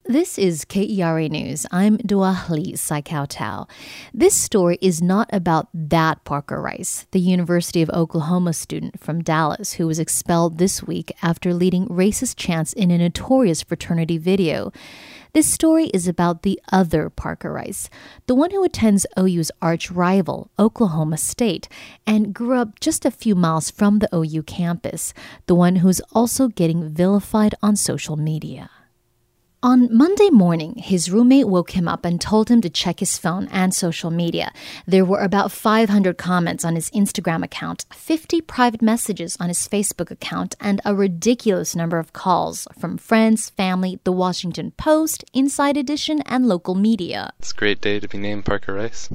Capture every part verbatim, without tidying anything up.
This is K E R A News. I'm Dua Lee Saikau. This story is not about that Parker Rice, the University of Oklahoma student from Dallas who was expelled this week after leading racist chants in a notorious fraternity video. This story is about the other Parker Rice, the one who attends O U's arch rival, Oklahoma State, and grew up just a few miles from the O U campus, the one who's also getting vilified on social media. On Monday morning, his roommate woke him up and told him to check his phone and social media. There were about five hundred comments on his Instagram account, fifty private messages on his Facebook account, and a ridiculous number of calls from friends, family, The Washington Post, Inside Edition, and local media. It's a great day to be named Parker Rice.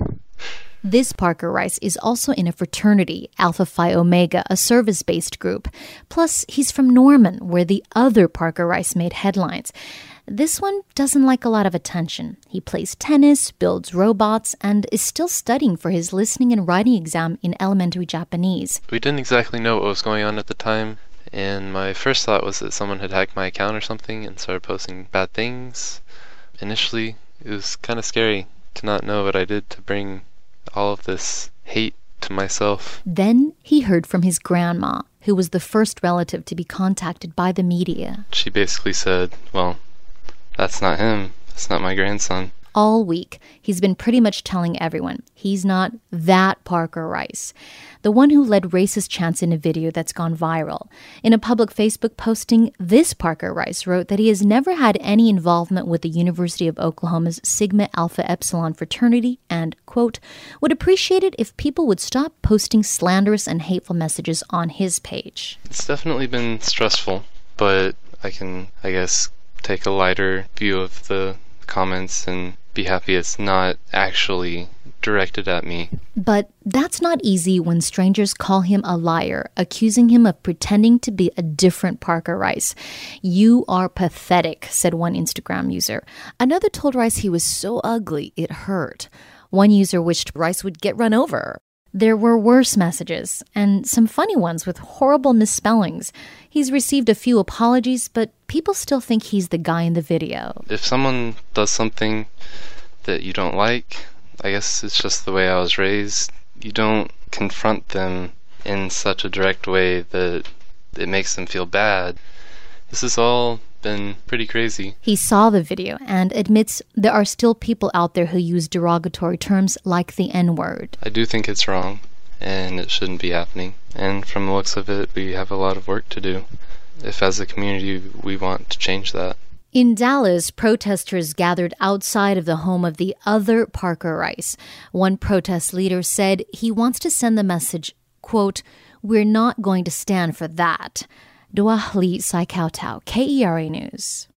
This Parker Rice is also in a fraternity, Alpha Phi Omega, a service-based group. Plus, he's from Norman, where the other Parker Rice made headlines. This one doesn't like a lot of attention. He plays tennis, builds robots, and is still studying for his listening and writing exam in elementary Japanese. We didn't exactly know what was going on at the time, and my first thought was that someone had hacked my account or something and started posting bad things. Initially, it was kind of scary to not know what I did to bring all of this hate to myself. Then he heard from his grandma, who was the first relative to be contacted by the media. She basically said, well, that's not him. That's not my grandson. All week, he's been pretty much telling everyone he's not that Parker Rice, the one who led racist chants in a video that's gone viral. In a public Facebook posting, this Parker Rice wrote that he has never had any involvement with the University of Oklahoma's Sigma Alpha Epsilon fraternity and, quote, would appreciate it if people would stop posting slanderous and hateful messages on his page. It's definitely been stressful, but I can, I guess, take a lighter view of the comments and be happy it's not actually directed at me. But that's not easy when strangers call him a liar, accusing him of pretending to be a different Parker Rice. You are pathetic, said one Instagram user. Another told Rice he was so ugly it hurt. One user wished Rice would get run over. There were worse messages, and some funny ones with horrible misspellings. He's received a few apologies, but people still think he's the guy in the video. If someone does something that you don't like, I guess it's just the way I was raised. You don't confront them in such a direct way that it makes them feel bad. This has all been pretty crazy. He saw the video and admits there are still people out there who use derogatory terms like the N-word. I do think it's wrong, and it shouldn't be happening. And from the looks of it, we have a lot of work to do, if as a community we want to change that. In Dallas, protesters gathered outside of the home of the other Parker Rice. One protest leader said he wants to send the message, quote, we're not going to stand for that. Dua Lee Saikau, K E R A News.